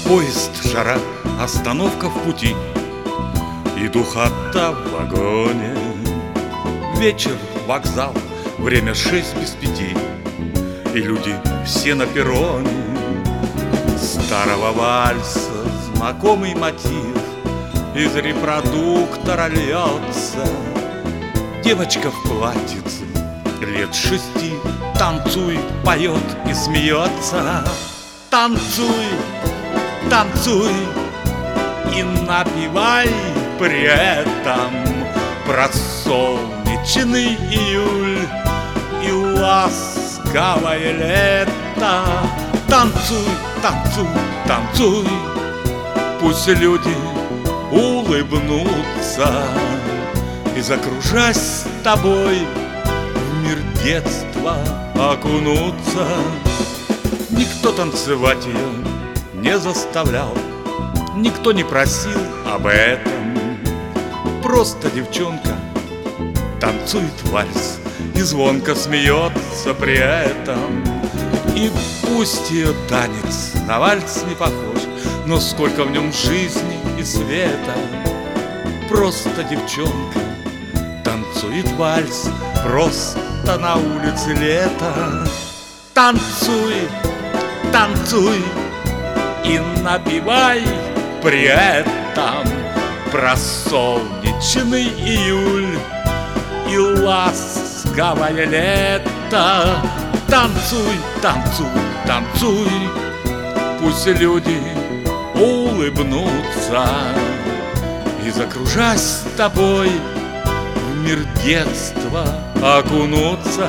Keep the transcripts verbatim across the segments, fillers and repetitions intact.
Поезд, жара, остановка в пути, и духота в вагоне. Вечер, вокзал, время шесть без пяти, и люди все на перроне. Старого вальса знакомый мотив из репродуктора льется. Девочка в платьице лет шести танцует, поет и смеется. Танцуй, танцуй и напевай при этом про солнечный июль и ласковое лето. Танцуй, танцуй, танцуй, пусть люди улыбнутся, и, закружась с тобой, в мир детства окунуться. Никто танцевать ее не заставлял, никто не просил об этом. Просто девчонка танцует вальс и звонко смеется при этом. И пусть ее танец на вальс не похож, но сколько в нем жизни и света. Просто девчонка танцует вальс, просто на улице лето. Танцуй, танцуй и напевай при этом про солнечный июль и ласковое лето. Танцуй, танцуй, танцуй, пусть люди улыбнутся, и, закружась с тобой, в мир детства окунуться.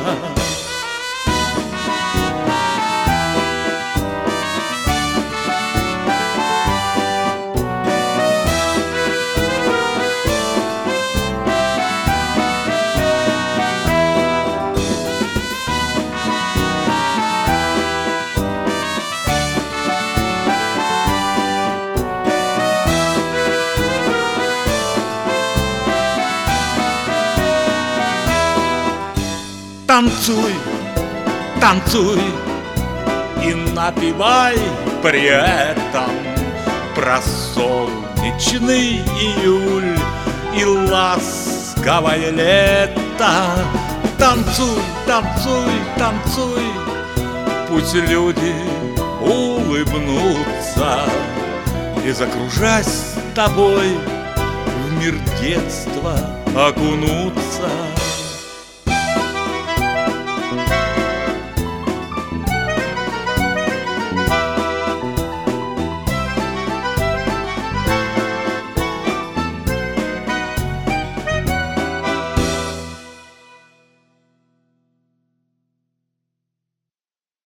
Танцуй, танцуй и напевай при этом про солнечный июль и ласковое лето. Танцуй, танцуй, танцуй, пусть люди улыбнутся, и, закружась с тобой, в мир детства окунутся.